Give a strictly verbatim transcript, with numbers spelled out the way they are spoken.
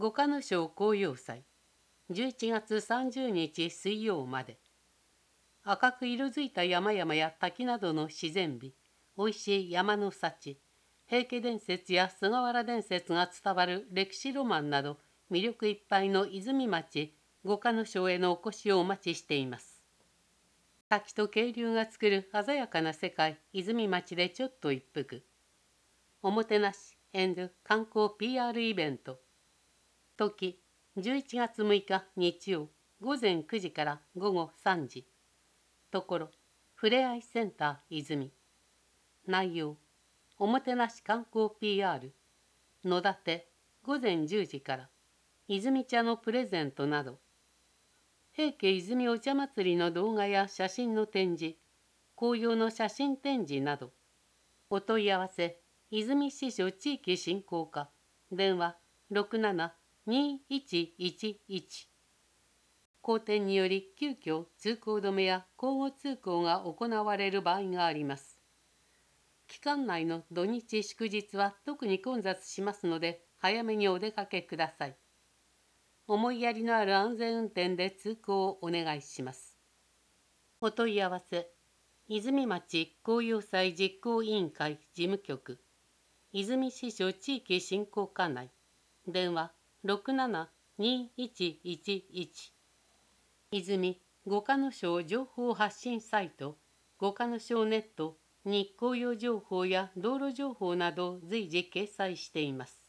五日野省紅葉祭、じゅういちがつさんじゅうにち水曜まで。赤く色づいた山々や滝などの自然美、おいしい山の幸、平家伝説や菅原伝説が伝わる歴史ロマンなど、魅力いっぱいの泉町五日野省へのお越しをお待ちしています。滝と渓流が作る鮮やかな世界、泉町でちょっと一服。おもてなし観光 ピーアール イベント。時、じゅういちがつむいか日曜、午前くじから午後さんじ。ところ、ふれあいセンター泉。内容、おもてなし観光 ピーアール、野立て、午前じゅうじから、泉茶のプレゼントなど、平家泉お茶祭りの動画や写真の展示、紅葉の写真展示など、お問い合わせ、泉支所地域振興課、電話ろくなな にいちいちいち。荒天により急遽通行止めや交互通行が行われる場合があります。期間内の土日祝日は特に混雑しますので、早めにお出かけください。思いやりのある安全運転で通行をお願いします。お問い合わせ、泉町紅葉祭実行委員会事務局、泉支所地域振興課内、電話ろくなな にいちいちいち。泉五日野省情報発信サイト、五日野省ネットに紅葉情報や道路情報などを随時掲載しています。